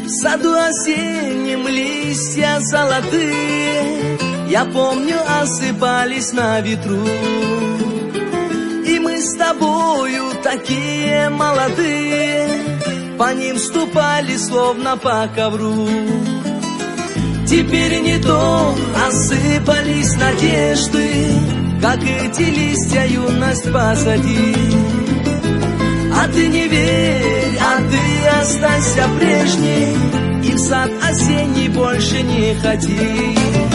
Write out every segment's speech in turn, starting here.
саду осеннем листья золотые, я помню, осыпались на ветру. И мы с тобою такие молодые, по ним ступали словно по ковру. Теперь не то, осыпались надежды, как эти листья юность посади. А ты не верь, а ты останься прежней, и в сад осенний больше не ходи.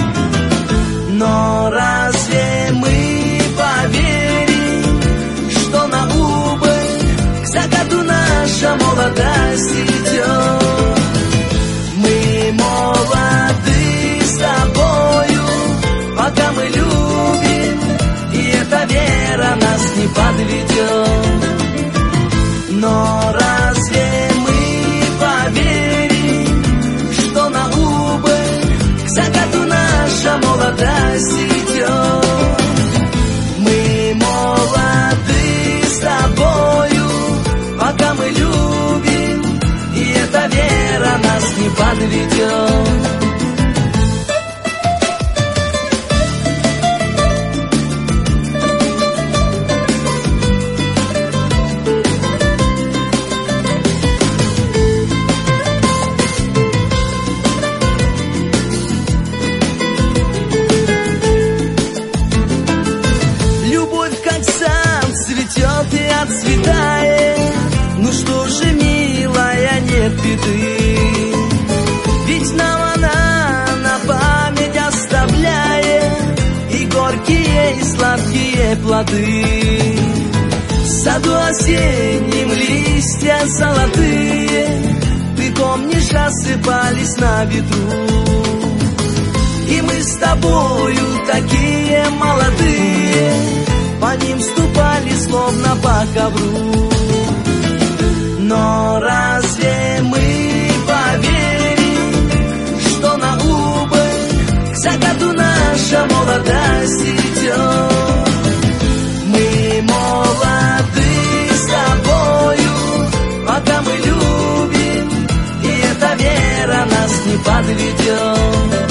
Но разве мы поверим, что на убыль к закату наша молодость идет? Мы молоды с тобою, пока мы любим, и эта вера нас не подведет. Но разве мы поверим, что на убыль к закату наша молодость идет? Мы молоды с тобою, пока мы любим, и эта вера нас не подведет. Отцветает, ну что же, милая, нет беды, ведь нам она на память оставляет и горькие, и сладкие плоды. В саду осенним листья золотые, ты помнишь, осыпались на ветру. И мы с тобою такие молодые, по ним ступали словно по ковру. Но разве мы поверим, что на убыль к закату наша молодость идет? Мы молоды с тобою, пока мы любим, и эта вера нас не подведет.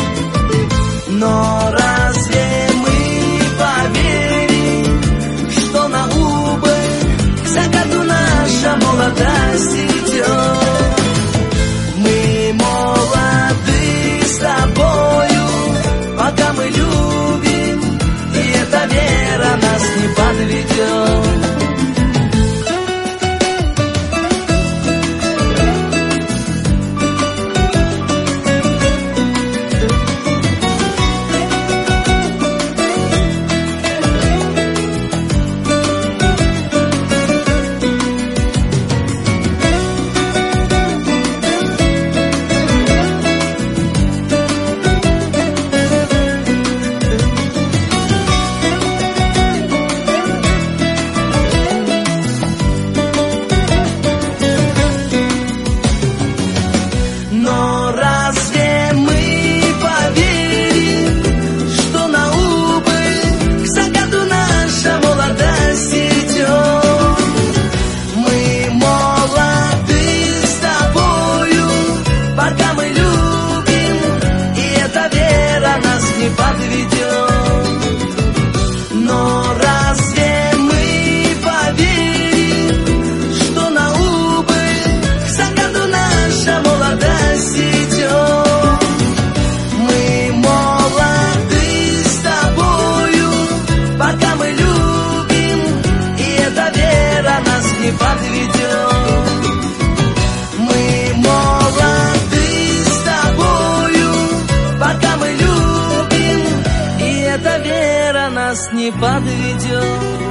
Но разве мы поверим, что на убыль к закату наша молодость идет? Мы молоды с тобою, пока мы любим, и эта вера нас не подведет. Не подведет.